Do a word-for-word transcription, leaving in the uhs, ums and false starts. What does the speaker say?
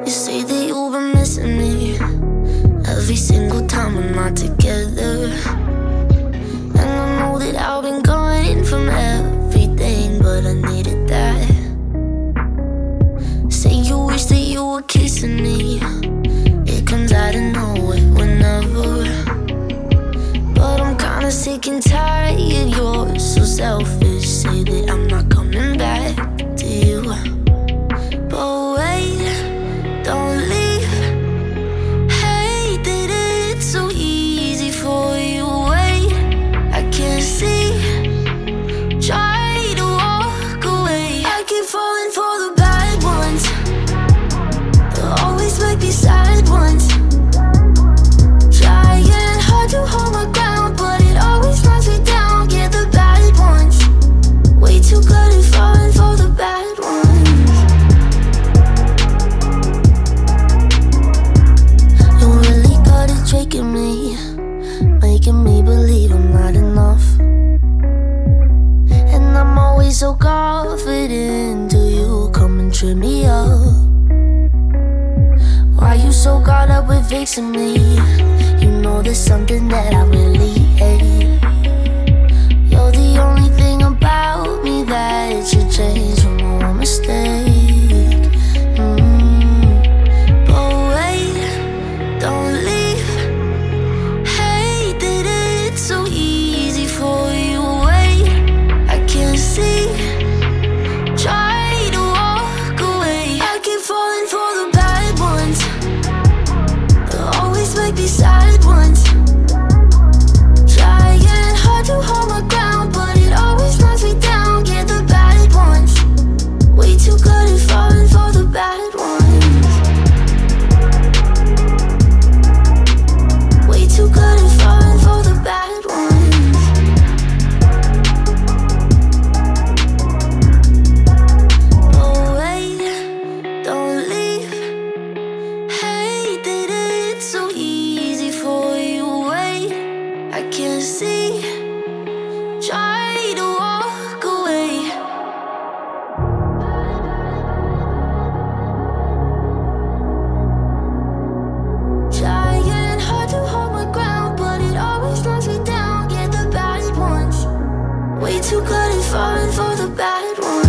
You say that you've been missing me every single time we're not together. And I know that I've been gone from everything, but I needed that. Say you wish that you were kissing me. It comes out of nowhere whenever. But I'm kinda sick and tired, you're so selfish. Say that I'm not coming back to you. But wait, don't leave. Hate that it's so easy for you. Wait, I can't see. Try to walk away. I keep falling for the bad ones. They'll always make me sad ones. Trying hard to hold my ground, but it always knocks me down. Yeah, the bad ones. Way too good at falling for the bad ones. You really got it tricking me, making me believe I'm not enough. And I'm always so confident till you come and trip me up. Why you so caught up with fixing me? You know there's something that I really hate. You're the only thing about me that should change from one mistake. mm. But wait, don't leave. Hate that it's so easy for you. Wait, I can't see. Try to walk away. I keep falling for the bad ones. They'll always make me sad ones. Trying hard to hold my ground, but it always knocks me down. Yeah, the bad ones. Way too good at falling for the bad ones. Way too good at falling for the bad ones. Oh wait, don't leave. Hate that it's so easy for you. Wait, I can't see. Try to walk away. Trying hard to hold my ground, but it always knocks me down. Yeah, the bad ones. Way too good at falling for the bad ones.